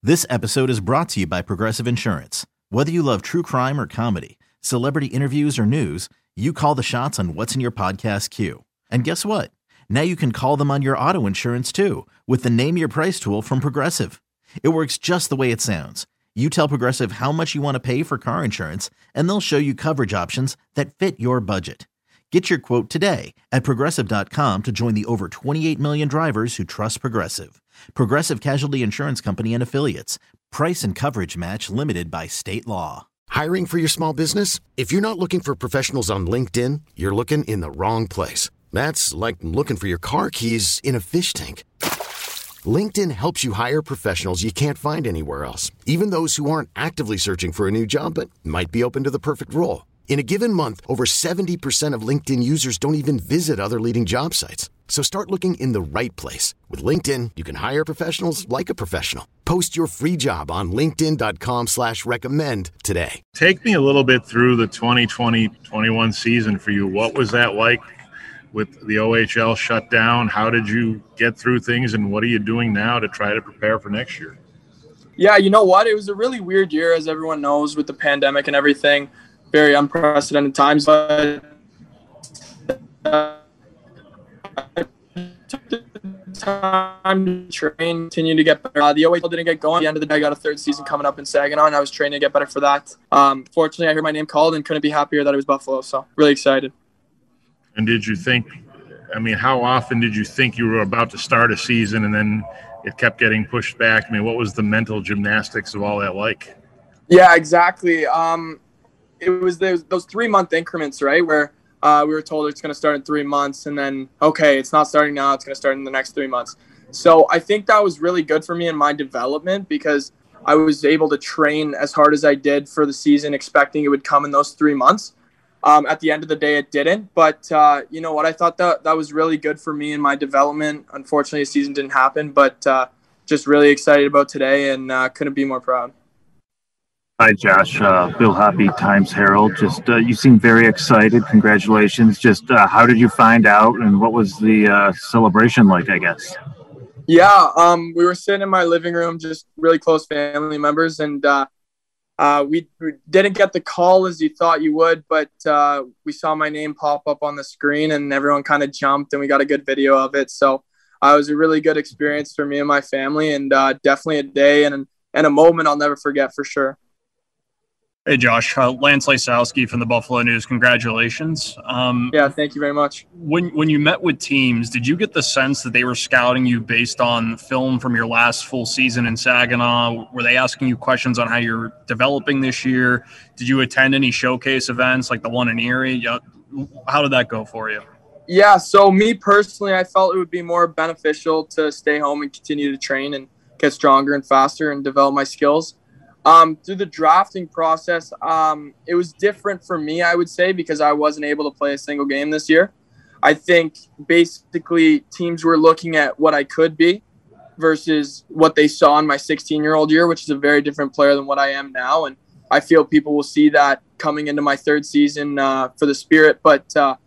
This episode is brought to you by Progressive Insurance. Whether you love true crime or comedy, celebrity interviews or news, you call the shots on what's in your podcast queue. And guess what? Now you can call them on your auto insurance too with the Name Your Price tool from Progressive. It works just the way it sounds. You tell Progressive how much you want to pay for car insurance, and they'll show you coverage options that fit your budget. Get your quote today at Progressive.com to join the over 28 million drivers who trust Progressive. Progressive Casualty Insurance Company and Affiliates. Price and coverage match limited by state law. Hiring for your small business? If you're not looking for professionals on LinkedIn, you're looking in the wrong place. That's like looking for your car keys in a fish tank. LinkedIn helps you hire professionals you can't find anywhere else, even those who aren't actively searching for a new job but might be open to the perfect role. In a given month, over 70% of LinkedIn users don't even visit other leading job sites. So start looking in the right place. With LinkedIn, you can hire professionals like a professional. Post your free job on linkedin.com/recommend today. Take me a little bit through the 2020-21 season for you. What was that like with the OHL shut down? How did you get through things, and what are you doing now to try to prepare for next year? Yeah, you know what? It was a really weird year, as everyone knows, with the pandemic and everything. Very unprecedented times, but I took the time to train, continue to get better. The OHL didn't get going. At the end of the day, I got a third season coming up in Saginaw, and I was training to get better for that. Fortunately, I heard my name called and couldn't be happier that it was Buffalo, so really excited. And did you think, how often did you think you were about to start a season and then it kept getting pushed back? What was the mental gymnastics of all that like? Yeah, exactly. It was those 3-month increments, right, where we were told it's going to start in 3 months, and then, okay, it's not starting now, it's going to start in the next 3 months. So I think that was really good for me in my development because I was able to train as hard as I did for the season, expecting it would come in those 3 months. At the end of the day, it didn't. But you know what? I thought that was really good for me in my development. Unfortunately, the season didn't happen, but just really excited about today and couldn't be more proud. Hi, Josh. Bill Hoppy, Times Herald. You seem very excited. Congratulations. How did you find out, and what was the celebration like, I guess? Yeah, we were sitting in my living room, just really close family members, and we didn't get the call as you thought you would, but we saw my name pop up on the screen, and everyone kind of jumped, and we got a good video of it. So it was a really good experience for me and my family, and definitely a day and a moment I'll never forget for sure. Hey, Josh. Lance Lysowski from the Buffalo News. Congratulations. Yeah, thank you very much. When you met with teams, did you get the sense that they were scouting you based on film from your last full season in Saginaw? Were they asking you questions on how you're developing this year? Did you attend any showcase events like the one in Erie? How did that go for you? Yeah, so me personally, I felt it would be more beneficial to stay home and continue to train and get stronger and faster and develop my skills. Through the drafting process, it was different for me, I would say, because I wasn't able to play a single game this year. I think basically teams were looking at what I could be versus what they saw in my 16-year-old year, which is a very different player than what I am now. And I feel people will see that coming into my third season for the Spirit. But,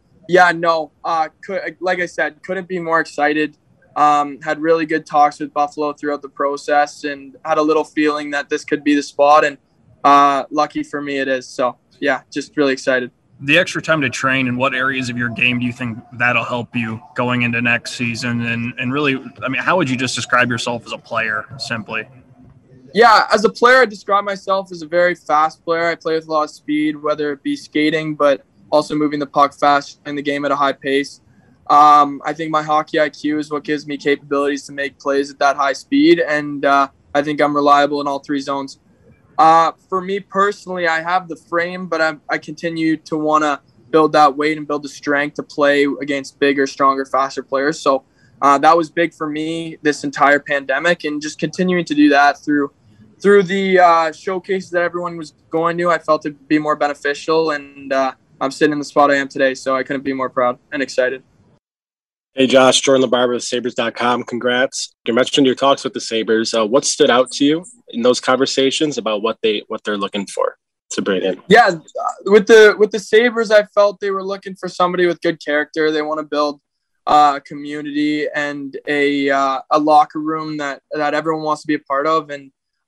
like I said, couldn't be more excited. Had really good talks with Buffalo throughout the process and had a little feeling that this could be the spot, and lucky for me it is. So, yeah, just really excited. The extra time to train, in what areas of your game do you think that'll help you going into next season? And really, how would you just describe yourself as a player, simply? Yeah, as a player, I describe myself as a very fast player. I play with a lot of speed, whether it be skating, but also moving the puck fast in the game at a high pace. I think my hockey IQ is what gives me capabilities to make plays at that high speed, and I think I'm reliable in all three zones. For me personally, I have the frame, but I continue to want to build that weight and build the strength to play against bigger, stronger, faster players. So that was big for me this entire pandemic, and just continuing to do that through the showcases that everyone was going to, I felt it'd be more beneficial, and I'm sitting in the spot I am today, so I couldn't be more proud and excited. Hey, Josh, Jordan LaBarba with Sabres.com. Congrats. You mentioned your talks with the Sabres. What stood out to you in those conversations about what they're looking for to bring in? Yeah, with the Sabres, I felt they were looking for somebody with good character. They want to build a community and a locker room that everyone wants to be a part of. And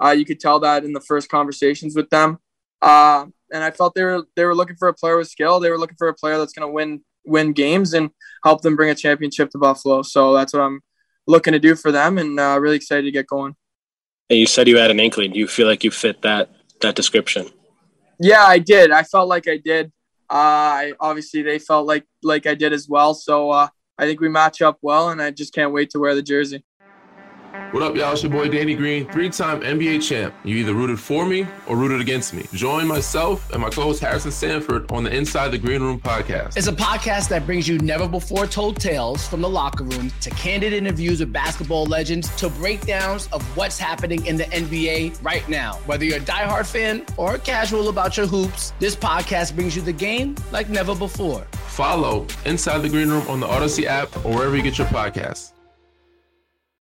You could tell that in the first conversations with them. And I felt they were looking for a player with skill. They were looking for a player that's going to win games and help them bring a championship to Buffalo. So that's what I'm looking to do for them, and really excited to get going. And you said you had an inkling. Do you feel like you fit that description? Yeah, I did. I felt like I did. Obviously, they felt like I did as well. So I think we match up well, and I just can't wait to wear the jersey. What up, y'all? It's your boy Danny Green, 3-time NBA champ. You either rooted for me or rooted against me. Join myself and my co-host Harrison Sanford on the Inside the Green Room podcast. It's a podcast that brings you never-before-told tales from the locker room to candid interviews with basketball legends to breakdowns of what's happening in the NBA right now. Whether you're a diehard fan or casual about your hoops, this podcast brings you the game like never before. Follow Inside the Green Room on the Odyssey app or wherever you get your podcasts.